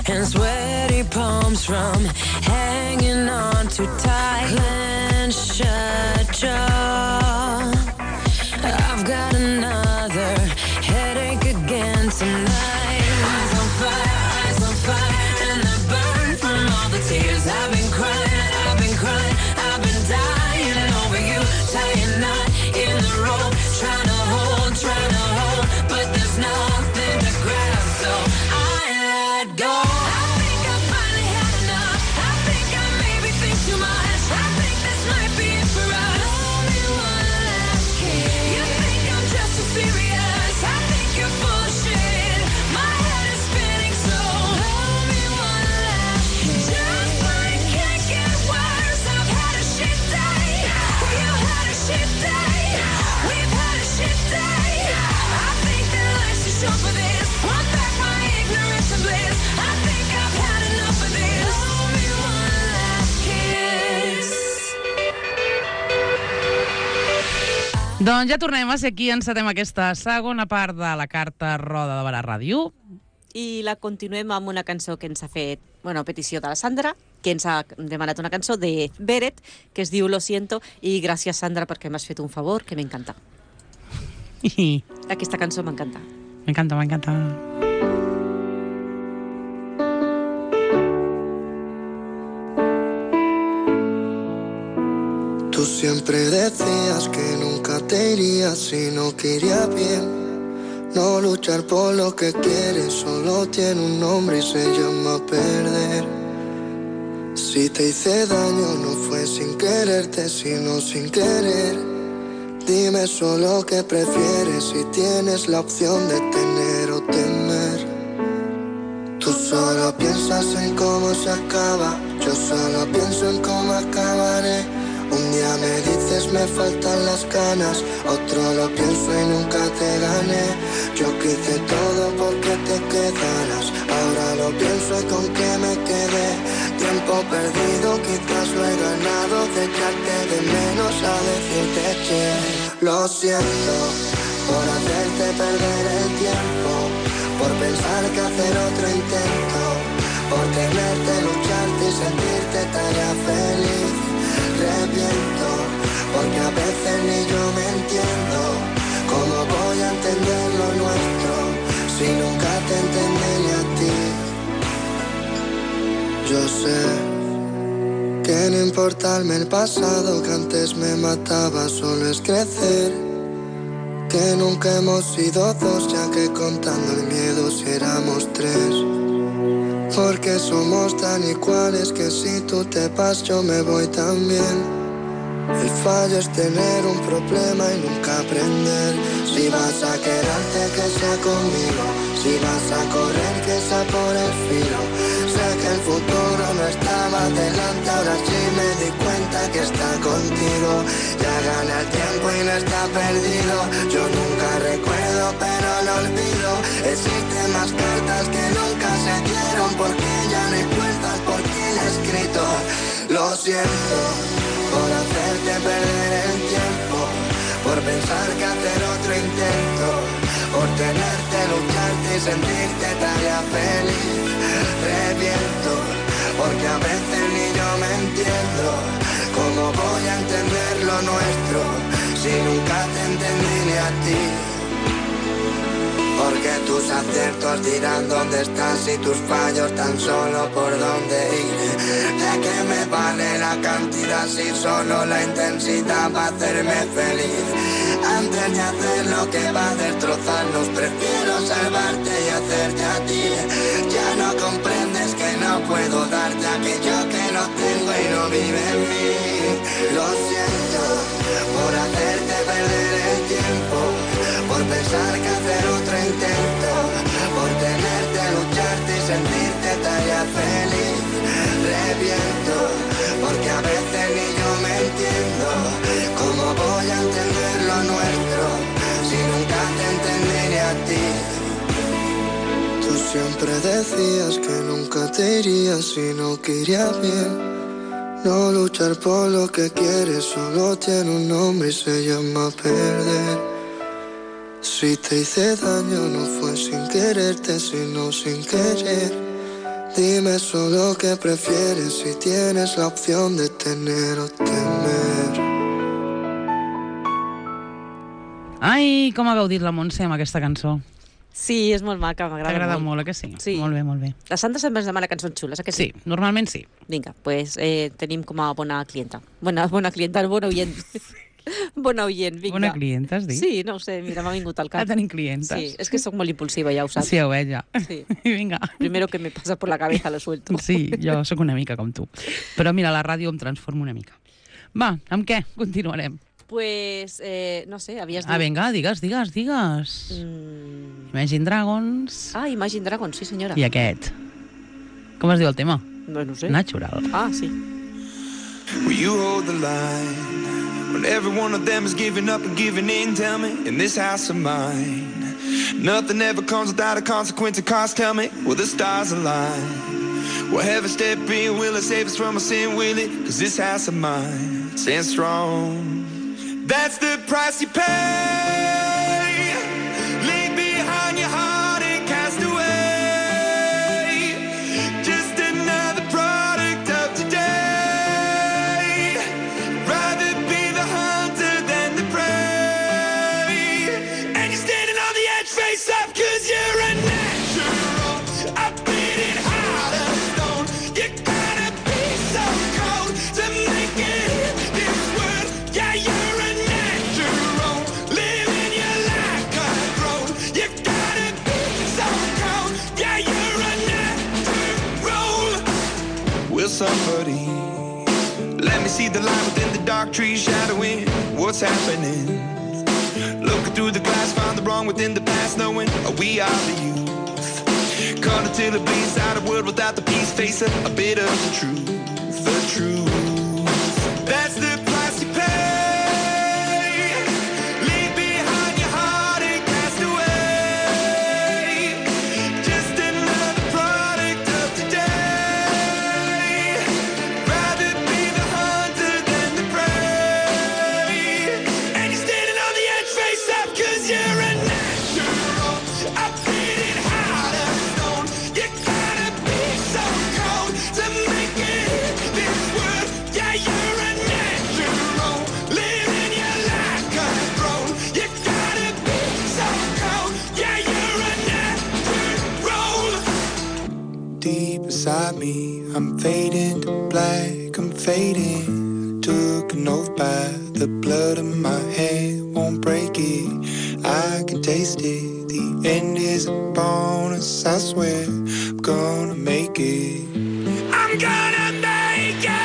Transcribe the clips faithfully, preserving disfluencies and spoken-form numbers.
and sweaty palms from hanging on too tight. Clench shut jaw. I've got another headache again tonight. Eyes on fire, eyes on fire, and I burn from all the tears I've been crying, I've been crying, I've been dying over you, tying knot in the rope, trying to hold, trying to hold, but there's nothing to grab, so I let go. I think I finally had enough. I think I maybe think too much. I think this might be it for us. Only one last kiss. You think I'm just too serious? I think you're full of shit. My head is spinning, so hold me one last kiss. Just when it can't get worse, I've had a shit day. You had a shit day. We've had a shit day. I think that life's too short for this. Want back my ignorance and bliss. I think I've had enough of this. Hold me one last kiss. Doncs ja tornem a ser aquí, encetem aquesta segona part de la carta Roda de Barà Ràdio. I la continuem amb una cançó que ens ha fet, bueno, petició de la Sandra, que ens ha demanat una cançó de Beret, que es diu Lo siento, i gràcies, Sandra, perquè m'has fet un favor que m'encanta. Aquesta cançó m'encanta. M'encanta, m'encanta. Tú siempre decías que nunca te irías si no quería bien. No luchar por lo que quieres solo tiene un nombre y se llama perder. Si te hice daño no fue sin quererte, sino sin querer. Dime solo qué prefieres si tienes la opción de tener o temer. Tú solo piensas en cómo se acaba, yo solo pienso en cómo acabaré. Un día me dices me faltan las ganas, otro lo pienso y nunca te gané. Yo que hice todo porque te quedaras, ahora lo pienso y con qué me quedé. Tiempo perdido, quizás lo he ganado, de echarte de menos a decirte que lo siento por hacerte perder el tiempo, por pensar que hacer otro intento, por tenerte, lucharte y sentirte tarea feliz. Reviento, porque a veces ni yo me entiendo. ¿Cómo voy a entender lo nuestro si nunca te entendí ni a ti? Yo sé que no importarme el pasado que antes me mataba, solo es crecer. Que nunca hemos sido dos, ya que contando el miedo si éramos tres. Porque somos tan iguales que si tú te vas yo me voy también. El fallo es tener un problema y nunca aprender. Si vas a quedarte que sea conmigo, si vas a correr que sea por el filo. Sé que el futuro no estaba delante, ahora sí me di cuenta que está contigo. Ya gana el tiempo y no está perdido. Yo nunca recuerdo pero lo olvido. Existen más cartas que nunca se dieron, porque ya no hay puertas, porque ya he escrito. Lo siento por hacerte perder el tiempo, por pensar que hacer otro intento, por tenerte, lucharte y sentirte tarea feliz. Reviento, porque a veces ni yo me entiendo. ¿Cómo voy a entender lo nuestro si nunca te entendí ni a ti? Porque tus aciertos dirán dónde estás y tus fallos tan solo por dónde ir. ¿De qué me vale la cantidad si solo la intensidad va a hacerme feliz? Antes de hacer lo que va a destrozarnos, prefiero salvarte y hacerte a ti. Ya no comprendes que no puedo darte aquello que no tengo y no vive en mí. Lo siento por hacerte perder el tiempo, por pensar que hacer otro intento, por tenerte, lucharte y sentirte tarea feliz. Reviento, porque a veces ni yo me entiendo. ¿Cómo voy a entender lo nuestro si nunca te entendí ni a ti? Tú siempre decías que nunca te irías si no querías bien. No luchar por lo que quieres solo tiene un nombre y se llama perder. Si te hice daño no fue sin quererte, sino sin querer. Dime solo qué prefieres si tienes la opción de tener o temer. Ai, com ha gaudit la Montse amb aquesta cançó. Sí, és molt maca, m'agrada molt. T'agrada molt, eh que sí? Sí. Molt bé, molt bé. La Sandra sempre ens demana cançons xules, eh que sí? Sí, normalment sí. Vinga, doncs pues, eh, tenim com a bona clienta. Bona, bona clienta, bona oient. Bona oient, vinga. Bona clienta, has dit? Sí, no ho sé, mira, m'ha vingut al cap. Ah, tenim clientes. Sí, és que sóc molt impulsiva, ja ho saps. Sí, ho veig ja. Sí. Vinga. Primero que me pasa por la cabeza lo suelto. Sí, jo sóc una mica com tu. Però mira, la ràdio em transforma una mica. Va, amb què continuarem? Pues, eh, no sé, havies dit... Ah, vinga, digues, digues, digues. Mm... Imagine Dragons Ah, Imagine Dragons, sí senyora. i aquest. Com es diu el tema? No, no sé. Natural. Ah, sí. Will you hold the line when every one of them is giving up and giving in? Tell me, in this house of mine, nothing ever comes without a consequence of cost. Tell me, will the stars align? Will heaven step in? Will it save us from our sin? Will it? Cause this house of mine stands strong. That's the price you pay. Leave behind your heart and cast away. Just another product of today. Rather be the hunter than the prey. And you're standing on the edge, face up, cause you're a natural. A beating heart of stone. You gotta be so cold to make it in this world. Yeah, you're a somebody let me see the light within the dark trees shadowing what's happening. Looking through the glass, find the wrong within the past, knowing we are the youth. Caught until it bleeds out of world without the peace, face a, a bit of the truth. The truth, that's the price you pay. Leave behind your heart and cast away. Just another product of today. Beside me, I'm fading to black, I'm fading. Took an oath by the blood in my hand, won't break it. I can taste it. The end is a bonus, I swear. I'm gonna make it. I'm gonna make it.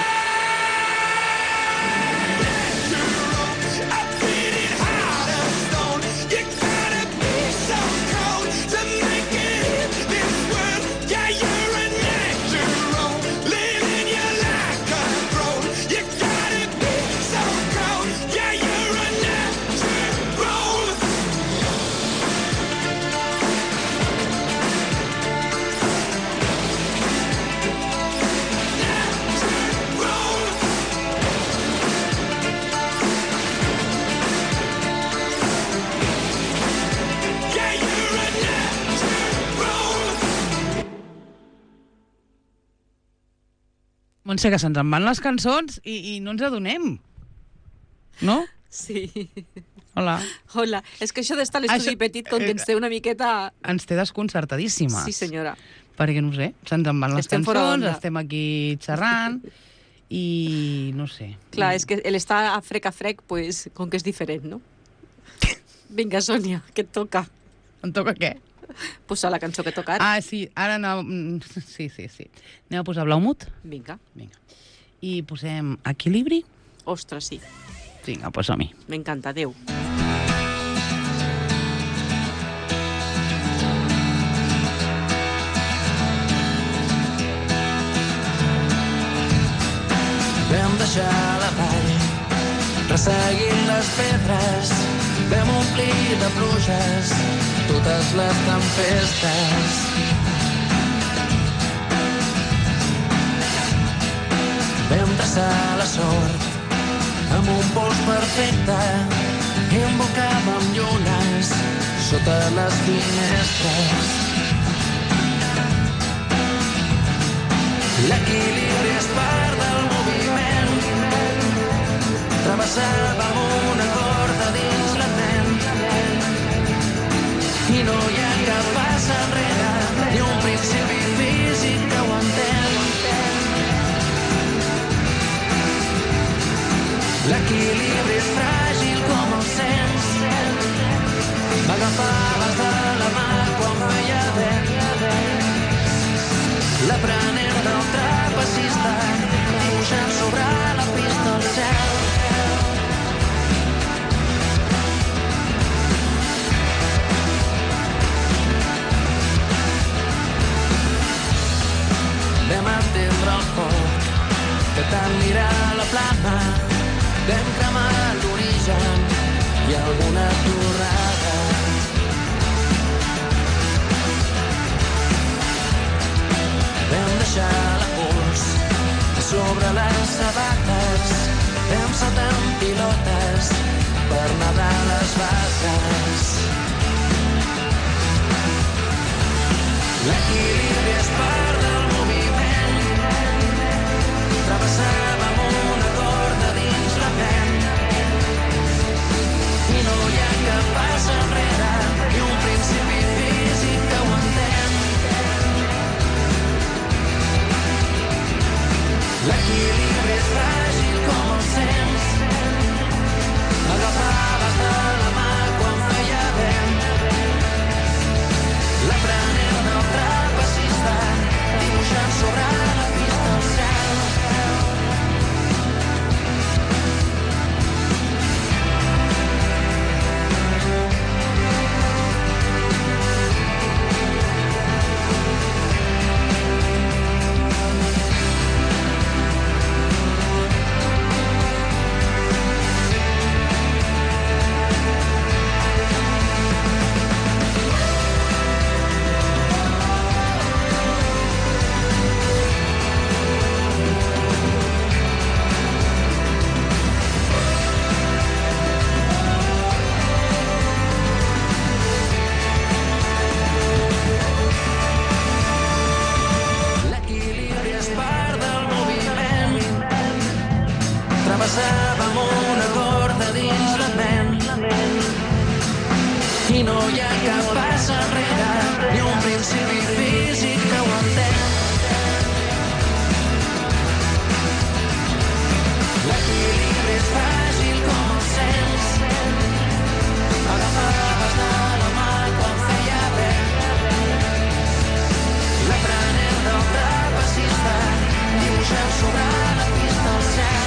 Montse, que se'ns en van les cançons i, i no ens adonem. No? Sí. Hola. Hola. És que això d'estar a l'estudi Això- petit com que ens té una miqueta... Ens té desconcertadíssimes. Sí, senyora. Perquè, no ho sé, se'ns en van les Estem fora cançons, d'onda. estem aquí xerrant i no sé. Clar, és que l'estar a frec a frec, pues, com que és diferent, no? Vinga, Sònia, què et toca? Em toca què? Posa la cançó que toca ara. Ah, sí, ara anem... Sí, sí, sí. Anem a posar Blaumut? Vinga. Vinga. I posem Equilibri? Ostres, sí. Vinga, doncs som-hi. M'encanta, adéu. Vam deixar la vall, resseguint les pedres, vam omplir de pluges totes les tempestes. Vam traçar la sort amb un pols perfecte i embocàvem llunes sota les finestres. L'equilibri és part del moviment. Travessàvem una corda dins la ment i no hi ha cap pas enrere ni un principi físic que ho entén. L'equilibri és fràgil com el sents. M'agafaves de la mà quan feia vent. L'aprenent del trapecista dibuixant sobre la pista al cel. Vam entendre el foc que tant mirar la plama. Vam cremar l'origen i alguna torrada. Vam deixar la pols sobre les sabates. Vam saltar en pilotes per nedar les vaques. L'equilibri és part del moviment. Travessàvem una corda dins la ment i no hi ha cap pas enrere ni un principi físic que ho entén. L'equilibri és fràgil com el sents. M'agafaves de la mà quan feia vent. L'aprenent del trapecista dibuixant sobre la pista al cel. Travessàvem una corda dins la ment i no hi ha cap pas enrere ni un principi físic que ho entén. L'equilibri és fràgil com el sents. Agafaves de la mà quan feia vent. L'aprenent del trapecista dibuixant sobre la pista al cel.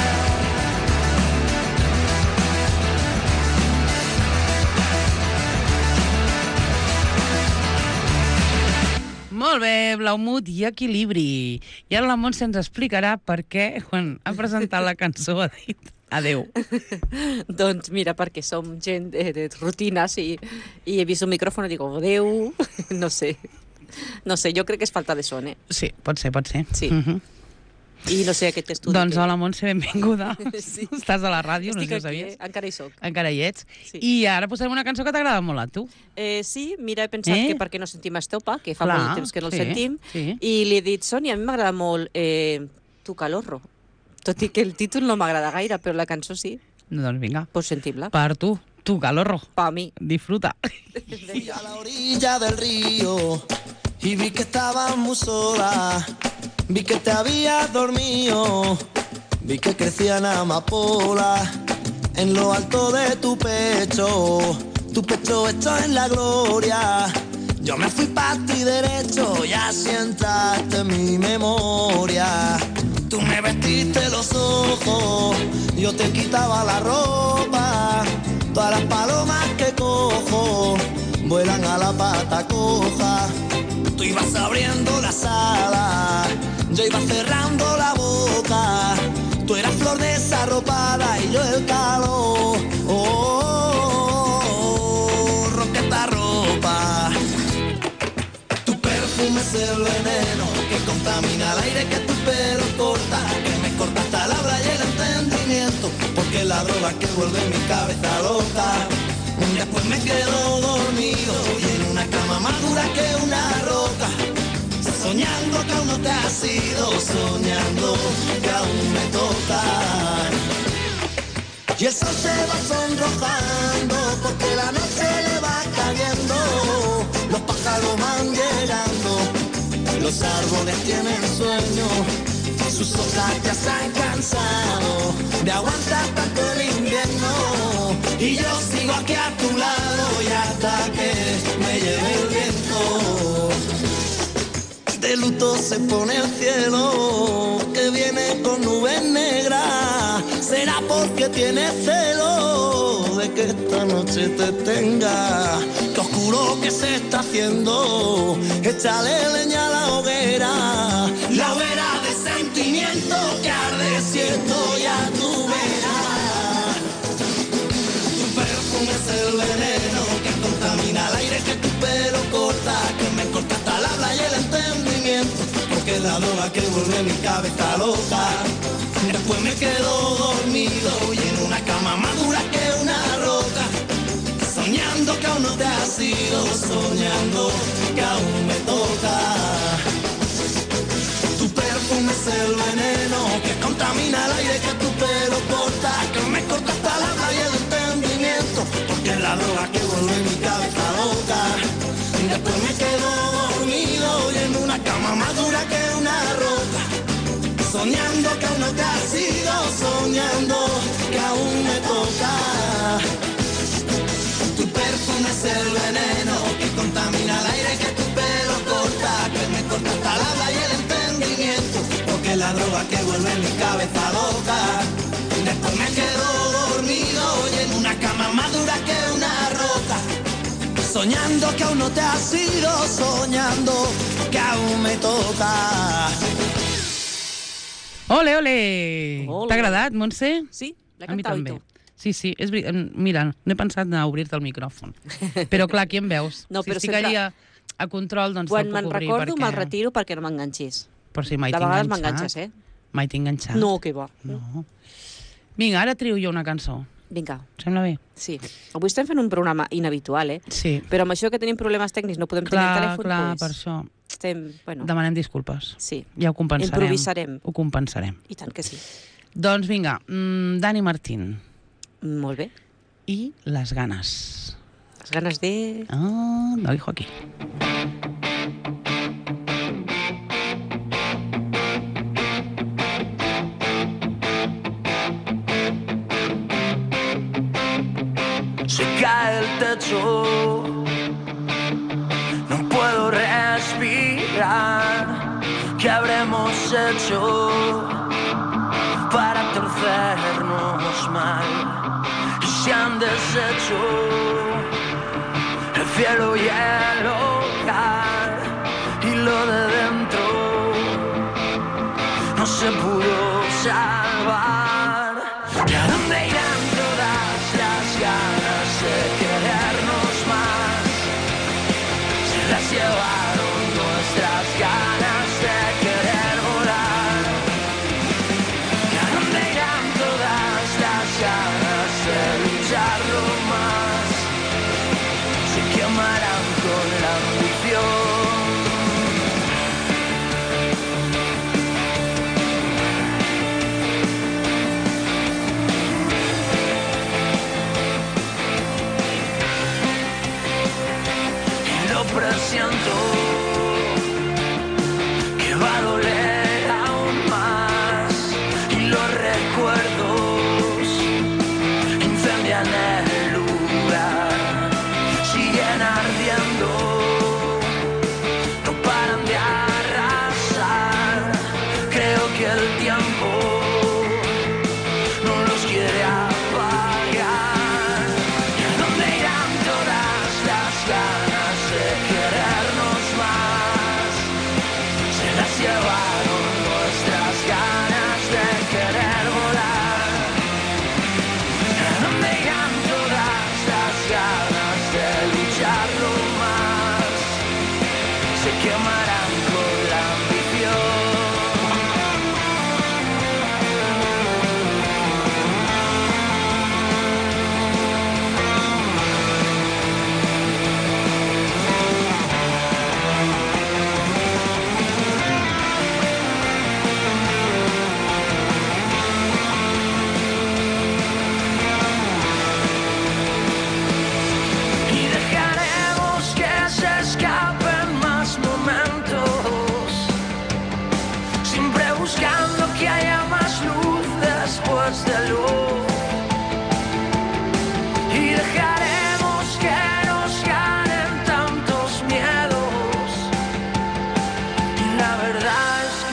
Molt bé, Blaumut i Equilibri. I ara la Montse ens explicarà per què, quan ha presentat la cançó, ha dit adeu. Doncs mira, perquè som gent de, de rutines i, i he vist un micròfon i dic adeu, no sé. No sé, jo crec que és falta de son, eh? Sí, pot ser, pot ser. Sí. Uh -huh. I no sé, aquest estudi... Doncs que... hola, Montse, benvinguda. Sí. Estàs a la ràdio, Estic no sé si ho aquí, sabies. eh? Encara hi soc. Encara hi ets. Sí. I ara posarem una cançó que t'agrada molt a tu. Eh, sí, mira, he pensat Eh? que per què no sentim Estopa, que fa Clar, molt de temps que no el sí, sentim, sí. i li he dit, Sònia, a mi m'agrada molt eh, Tu calorro, tot i que el títol no m'agrada gaire, però la cançó sí, Doncs vinga, pots sentir-la. per tu, Tu calorro. Pa mi. Disfruta. Fui a la orilla del río y vi que estabas muy sola. Vi que te habías dormido. Vi que crecían amapolas en lo alto de tu pecho. Tu pecho hecho en la gloria. Yo me fui pa' ti derecho y así entraste en mi memoria. Tú me vestiste los ojos, yo te quitaba la ropa. Todas las palomas que cojo vuelan a la pata coja. Tú ibas abriendo las alas, yo iba cerrando la boca. Tú eras flor desarropada y yo el calor. Oh, oh, oh, roqueta ropa. Tu perfume es el veneno que contamina el aire que tu pelo corta. Que me corta hasta la habla y el entendimiento. Porque la droga que vuelve mi cabeza loca. Después me quedo dormido y en una cama más dura que una roca. soñando que aún no te has ido, soñando que aún me toca. Y el sol se va sonrojando porque la noche le va cayendo, los pájaros van llegando, los árboles tienen sueño, sus hojas ya se han cansado de aguantar tanto el invierno, y yo sigo aquí a tu lado y hasta que me lleve el viento. De luto se pone el cielo, que viene con nubes negras. Será porque tiene celo de que esta noche te tenga. Que oscuro que se está haciendo, échale leña a la hoguera. La hoguera de sentimiento que arde siento ya tu vera. Tu perfume es el veneno que contamina el aire, que tu pelo corta, que me corta hasta el habla y el entendimiento, porque es la droga que vuelve mi cabeza loca. Después me quedo dormido y en una cama más dura que una roca, soñando que aún no te has ido, soñando que aún me toca. Tu perfume es el veneno que contamina el aire, que tu pelo corta, que me corta hasta el habla y el entendimiento, porque es la droga que vuelve mi cabeza loca. Después me quedo dormido y en una cama más dura que una roca, soñando que aún no te has ido, soñando que aún me toca. Tu perfume es el veneno que contamina el aire, que tu pelo corta, que me corta hasta el habla y el entendimiento, porque es la droga que vuelve mi cabeza loca. Después me quedo dormido y en una cama más dura que una roca, soñando que aún no te has ido, soñando que aún me toca. Ole, ole! Ole. T'ha agradat, Montse? Sí, l'he A mi cantat i també. tu. Sí, sí, és veri... Mira, no he pensat a obrir-te el micròfon. Però clar, aquí em veus. No, si però estic sempre- allà a control, doncs Quan te'l me'n puc obrir recordo, perquè... me'l retiro perquè no m'enganxis. Però si mai De t'he vegades enganxat. m'enganxes, eh? Mai t'he enganxat. No, que va. No. Vinga, ara trio jo una cançó. Vinga, Em sembla bé? sí. Avui estem fent un programa inhabitual, eh? Sí. Però amb això que tenim problemes tècnics no podem tenir Clar, el telèfon, clar, doncs per això. estem, bueno, Demanem disculpes. sí, Ja ho compensarem. improvisarem. Ho compensarem. I tant que sí. Doncs vinga, mm, Dani Martín Molt bé. i Les ganes. Les ganes de... Ah, lo dijo aquí. Se cae el techo, no puedo respirar. ¿Qué habremos hecho para torcernos mal? Y se han deshecho el cielo y el hogar, y lo de dentro no se pudo salvar. ¿Y a dónde irán todas las ganas de querernos más? Se las llevaron nuestras ganas de querer volar. ¿Y a dónde irán todas las ganas de lucharlo más? Se quemarán con la ambición.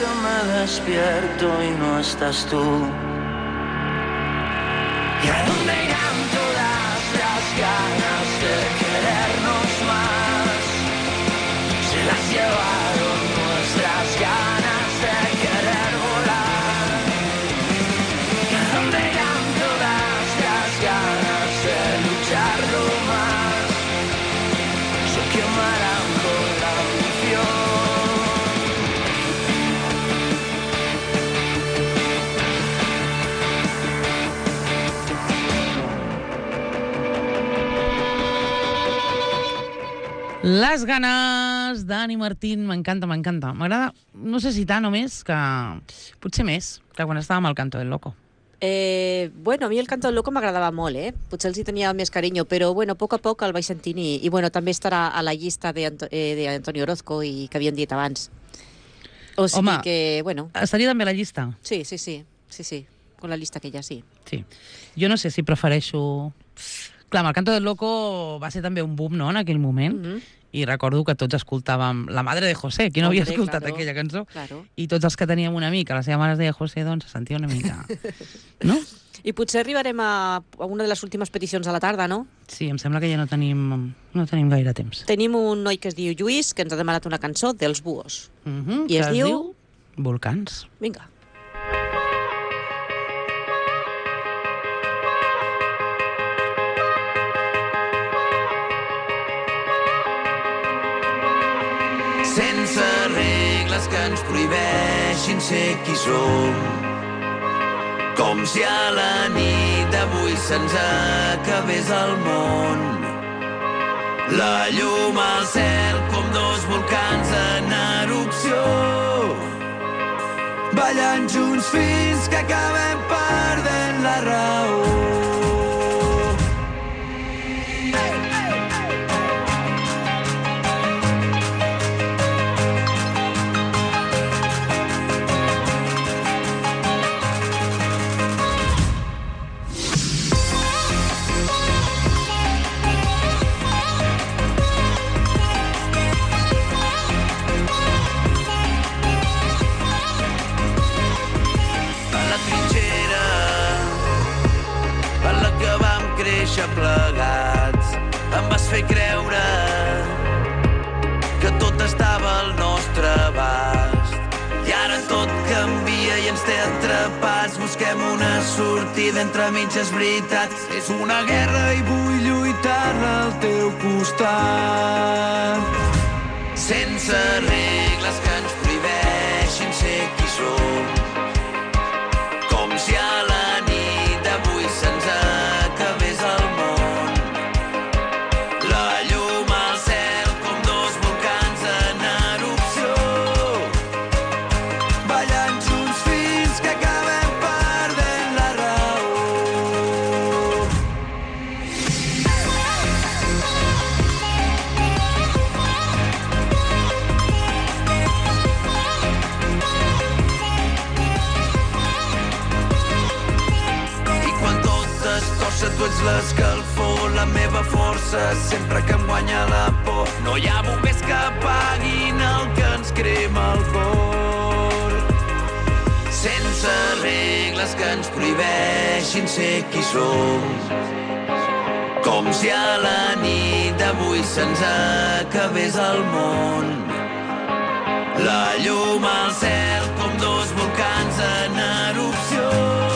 me despierto y no estás tú. ¿Y a dónde irán todas las ganas de querernos más? Se las llevaron nuestras ganas de querer volar. ¿Y a dónde irán todas las ganas de lucharlo más? Se quemarán con la ambición. Les ganes d'Ani Martín, m'encanta, m'encanta. M'agrada, no sé si tant o més, que potser més, que quan estàvem al Canto del Loco. Eh, bueno, a mi el Canto del Loco m'agradava molt, eh? Potser els hi tenia més carinyo, però bueno, a poc a poc el vaig sentint i, i bueno, també estarà a la llista d'Antonio eh, de Orozco i que havien dit abans. O sigui Home, que, bueno... Estaria també a la llista? Sí, sí, sí, sí, sí, con la llista que ja sí. Sí. Jo no sé si prefereixo... Clar, amb el Canto del Loco va ser també un boom, no?, en aquell moment. Mm-hmm. I recordo que tots escoltàvem La Madre de José, qui no Hombre, havia escoltat claro, aquella cançó? claro. I tots els que teníem una amiga, la seva mare es deia José, doncs se sentia una mica... No? I potser arribarem a, a una de les últimes peticions a la tarda, no? Sí, em sembla que ja no tenim, no tenim gaire temps. Tenim un noi que es diu Lluís, que ens ha demanat una cançó dels Búhos. Uh -huh, I es que diu... Volcans. Vinga. Sense regles que ens prohibeixin ser qui som. Com si a la nit d'avui se'ns acabés el món. La llum al cel com dos volcans en erupció, ballant junts fins que acabem perdent la raó. Plegats, em vas fer creure que tot estava al nostre abast. I ara tot canvia i ens té atrapats. Busquem una sortida entre mitges veritats. És una guerra i vull lluitar-la al teu costat. Sense regles que ens prohibeixin ser qui som. Com si a la nit d'avui se'ns acabés el món. La llum al cel com dos volcans en erupció, ballant junts fins que acabem perdent la raó. I quan tot es torça, tu ets l'escalfor, la meva força, sempre que em guanya la por. No hi ha bombers que apaguin el que ens crema el cor. Sense regles que ens prohibeixin ser qui som. Com si a la nit d'avui se'ns acabés el món. La llum al cel com dos volcans en erupció,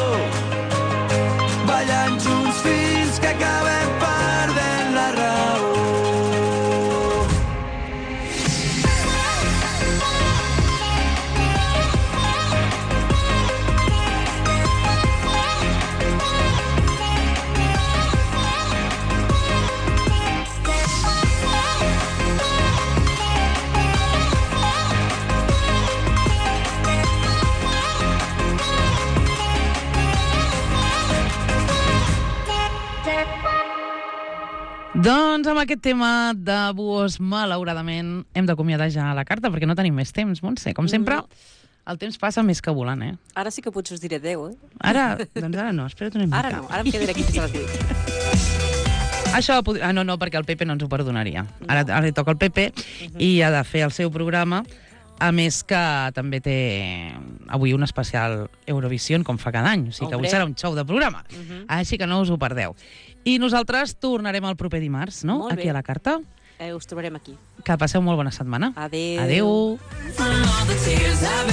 ballant junts fins que acabem perdent la raó. Doncs amb aquest tema de Búhos, malauradament, hem d'acomiadar ja la carta perquè no tenim més temps, Montse. Com sempre, el temps passa més que volant, eh? Ara sí que potser us diré adéu, eh? Ara, doncs ara no, espera't una mica. Ara no, ara em quedaré aquí fins a les vuit. Això, pod- ah, no, no, perquè el Pepe no ens ho perdonaria. Ara, ara li toca al Pepe i ha de fer el seu programa A més que també té avui un especial Eurovision, com fa cada any. O sigui que avui Hombre. serà un show de programa. Uh -huh. Així que no us ho perdeu. I nosaltres tornarem el proper dimarts, no? Molt bé. Aquí a la carta. Eh, us trobarem aquí. Que passeu molt bona setmana. Adéu. Adéu. From all the tears I've